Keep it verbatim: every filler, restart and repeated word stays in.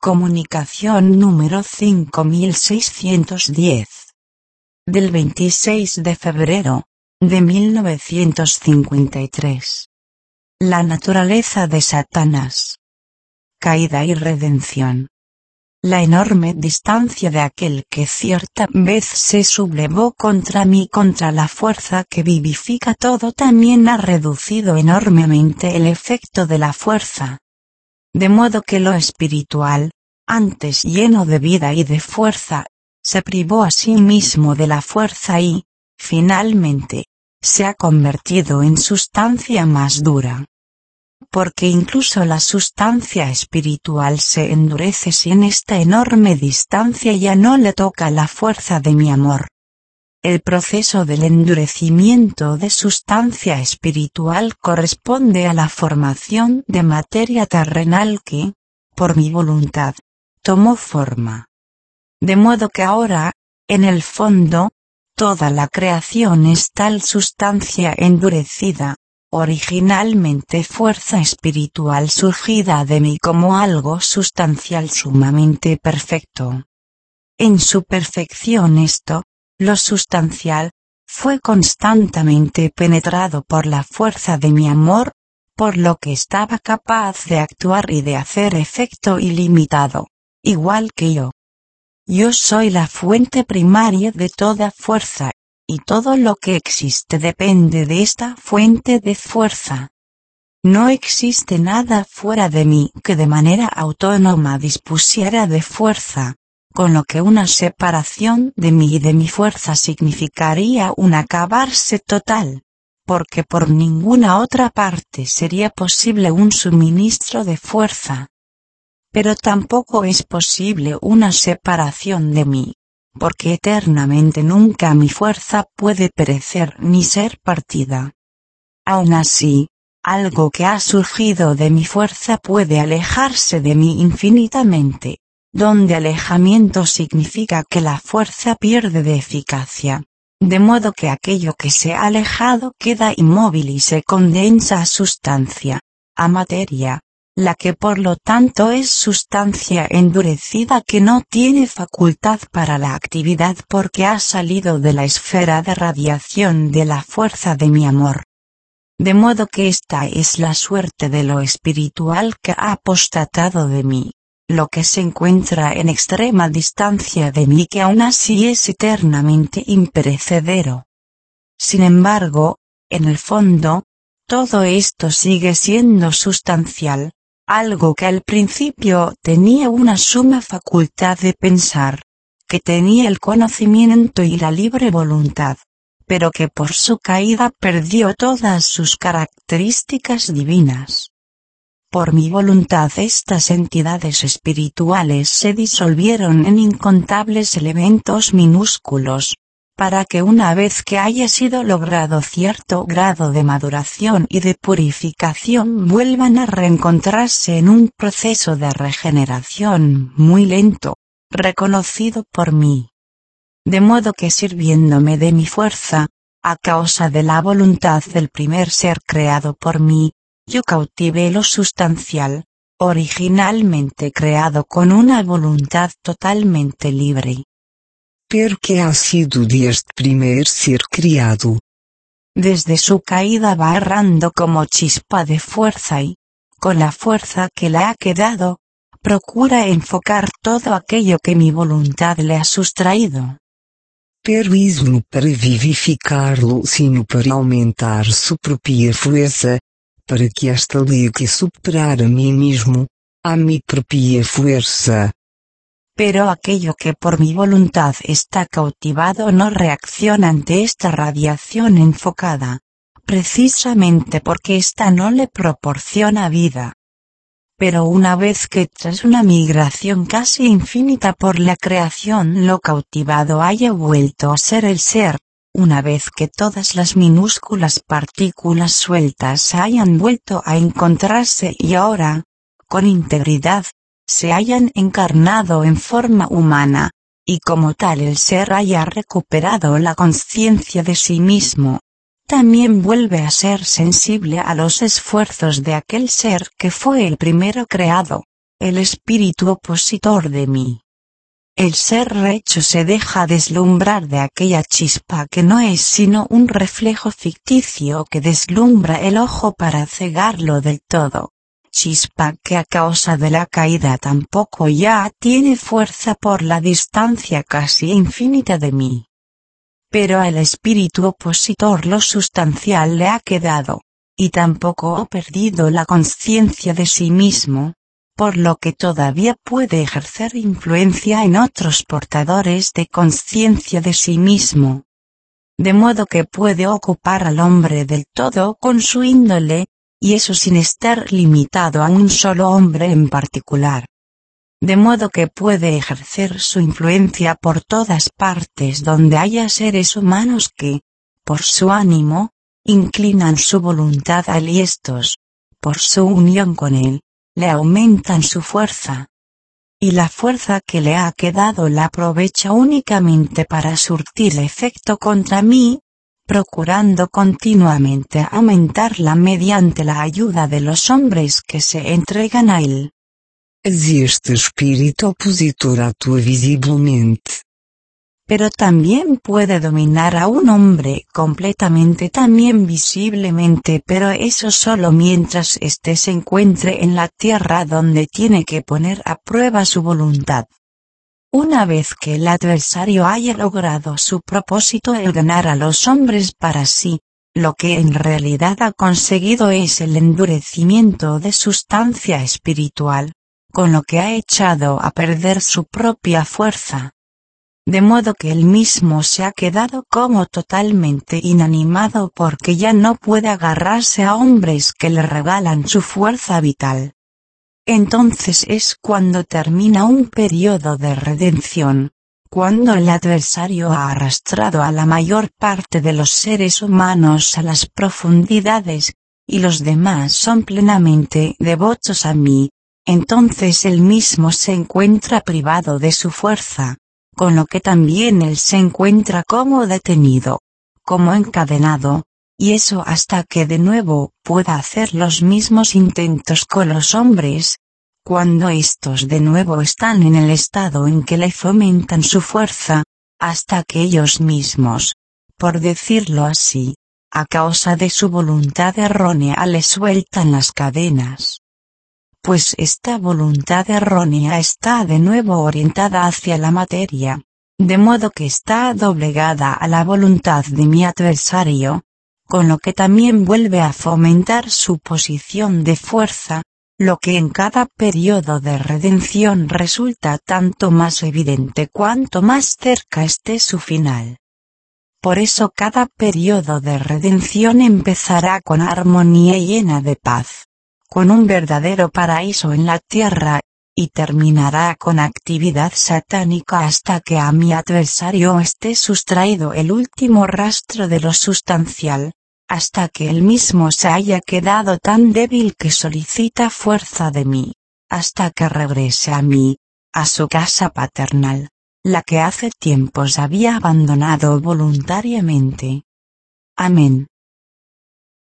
Comunicación número cinco mil seiscientos diez. Del veintiséis de febrero, de mil novecientos cincuenta y tres. La naturaleza de Satanás. Caída y redención. La enorme distancia de aquel que cierta vez se sublevó contra mí, contra la fuerza que vivifica todo, también ha reducido enormemente el efecto de la fuerza. De modo que lo espiritual, antes lleno de vida y de fuerza, se privó a sí mismo de la fuerza y, finalmente, se ha convertido en sustancia más dura. Porque incluso la sustancia espiritual se endurece si en esta enorme distancia ya no le toca la fuerza de mi amor. El proceso del endurecimiento de sustancia espiritual corresponde a la formación de materia terrenal que, por mi voluntad, tomó forma. De modo que ahora, en el fondo, toda la creación es tal sustancia endurecida, originalmente fuerza espiritual surgida de mí como algo sustancial sumamente perfecto. En su perfección esto, lo sustancial, fue constantemente penetrado por la fuerza de mi amor, por lo que estaba capaz de actuar y de hacer efecto ilimitado, igual que yo. Yo soy la fuente primaria de toda fuerza, y todo lo que existe depende de esta fuente de fuerza. No existe nada fuera de mí que de manera autónoma dispusiera de fuerza, con lo que una separación de mí y de mi fuerza significaría un acabarse total, porque por ninguna otra parte sería posible un suministro de fuerza. Pero tampoco es posible una separación de mí, porque eternamente nunca mi fuerza puede perecer ni ser partida. Aun así, algo que ha surgido de mi fuerza puede alejarse de mí infinitamente, donde alejamiento significa que la fuerza pierde de eficacia, de modo que aquello que se ha alejado queda inmóvil y se condensa a sustancia, a materia, la que por lo tanto es sustancia endurecida que no tiene facultad para la actividad porque ha salido de la esfera de radiación de la fuerza de mi amor. De modo que esta es la suerte de lo espiritual que ha apostatado de mí, lo que se encuentra en extrema distancia de mí que aún así es eternamente imperecedero. Sin embargo, en el fondo, todo esto sigue siendo sustancial, algo que al principio tenía una suma facultad de pensar, que tenía el conocimiento y la libre voluntad, pero que por su caída perdió todas sus características divinas. Por mi voluntad estas entidades espirituales se disolvieron en incontables elementos minúsculos, para que una vez que haya sido logrado cierto grado de maduración y de purificación vuelvan a reencontrarse en un proceso de regeneración muy lento, reconocido por mí. De modo que sirviéndome de mi fuerza, a causa de la voluntad del primer ser creado por mí, yo cautivé lo sustancial, originalmente creado con una voluntad totalmente libre. Porque ha sido de este primer ser criado. Desde su caída va errando como chispa de fuerza y, con la fuerza que le ha quedado, procura enfocar todo aquello que mi voluntad le ha sustraído. Pero isso no para vivificar-lo, sino para aumentar su propia fuerza, para que esta ligue superar a mí mismo, a mi propia fuerza. Pero aquello que por mi voluntad está cautivado no reacciona ante esta radiación enfocada, precisamente porque ésta no le proporciona vida. Pero una vez que tras una migración casi infinita por la creación lo cautivado haya vuelto a ser el ser, una vez que todas las minúsculas partículas sueltas hayan vuelto a encontrarse y ahora, con integridad, se hayan encarnado en forma humana, y como tal el ser haya recuperado la conciencia de sí mismo, también vuelve a ser sensible a los esfuerzos de aquel ser que fue el primero creado, el espíritu opositor de mí. El ser rehecho se deja deslumbrar de aquella chispa que no es sino un reflejo ficticio que deslumbra el ojo para cegarlo del todo. Chispa que a causa de la caída tampoco ya tiene fuerza por la distancia casi infinita de mí. Pero al espíritu opositor lo sustancial le ha quedado, y tampoco ha perdido la conciencia de sí mismo, por lo que todavía puede ejercer influencia en otros portadores de conciencia de sí mismo. De modo que puede ocupar al hombre del todo con su índole, y eso sin estar limitado a un solo hombre en particular. De modo que puede ejercer su influencia por todas partes donde haya seres humanos que, por su ánimo, inclinan su voluntad a él y estos, por su unión con él, le aumentan su fuerza. Y la fuerza que le ha quedado la aprovecha únicamente para surtir efecto contra mí, procurando continuamente aumentarla mediante la ayuda de los hombres que se entregan a él. Este espíritu opositor actúa visiblemente. Pero también puede dominar a un hombre completamente, también visiblemente, pero eso solo mientras éste se encuentre en la tierra donde tiene que poner a prueba su voluntad. Una vez que el adversario haya logrado su propósito, el ganar a los hombres para sí, lo que en realidad ha conseguido es el endurecimiento de sustancia espiritual, con lo que ha echado a perder su propia fuerza. De modo que él mismo se ha quedado como totalmente inanimado porque ya no puede agarrarse a hombres que le regalan su fuerza vital. Entonces es cuando termina un periodo de redención, cuando el adversario ha arrastrado a la mayor parte de los seres humanos a las profundidades, y los demás son plenamente devotos a mí, entonces él mismo se encuentra privado de su fuerza, con lo que también él se encuentra como detenido, como encadenado, y eso hasta que de nuevo pueda hacer los mismos intentos con los hombres, cuando estos de nuevo están en el estado en que le fomentan su fuerza, hasta que ellos mismos, por decirlo así, a causa de su voluntad errónea le sueltan las cadenas. Pues esta voluntad errónea está de nuevo orientada hacia la materia, de modo que está doblegada a la voluntad de mi adversario, con lo que también vuelve a fomentar su posición de fuerza, lo que en cada periodo de redención resulta tanto más evidente cuanto más cerca esté su final. Por eso cada periodo de redención empezará con armonía llena de paz, con un verdadero paraíso en la tierra, y terminará con actividad satánica hasta que a mi adversario esté sustraído el último rastro de lo sustancial, hasta que él mismo se haya quedado tan débil que solicita fuerza de mí, hasta que regrese a mí, a su casa paternal, la que hace tiempos había abandonado voluntariamente. Amén.